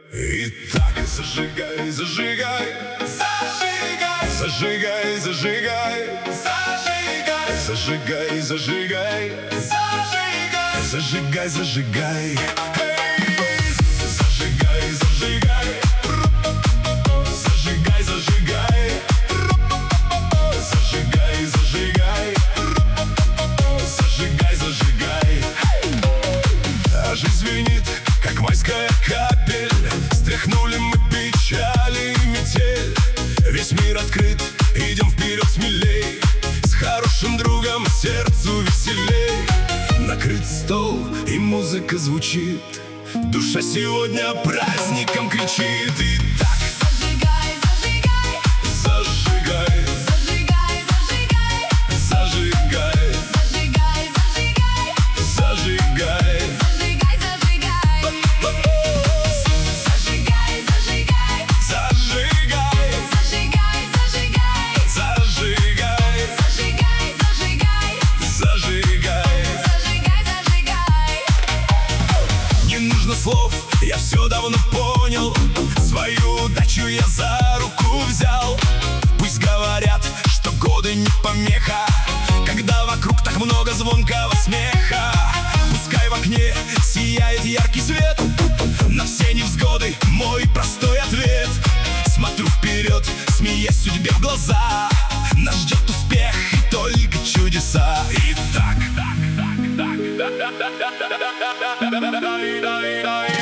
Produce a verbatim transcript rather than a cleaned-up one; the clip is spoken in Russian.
Итак, зажигай, зажигай, зажигай, зажигай, зажигай, зажигай, зажигай, зажигай, зажигай, зажигай, Эй! Зажигай, зажигай, зажигай, зажигай, зажигай, зажигай, зажигай, зажигай. А жизнь звенит, как майская капель. Стряхнули мы печали и метель. Весь мир открыт, идем вперед смелей. С хорошим другом сердцу веселей. Накрыт стол и музыка звучит. Душа сегодня праздником кричит. И так Зажигай, зажигай, зажигай, зажигай, зажигай, зажигай, зажигай, зажигай, зажигай. зажигай, зажигай, зажигай, зажигай, Зажигай, зажигай, зажигай, зажигай, зажигай, зажигай, зажигай. зажигай, зажигай. Не нужно слов, я все давно понял. Свою удачу я за руку взял. Пусть говорят, что годы не помеха, когда вокруг так много звонкого смеха. Пускай в окне сияет яркий свет. На все невзгоды мой простой ответ. Смотрю вперед, смеясь судьбе в глаза. Нас ждет успех и только чудеса. И так, так, так, так, так, так, так, так, так, так, так, так, так, так, так, так, так.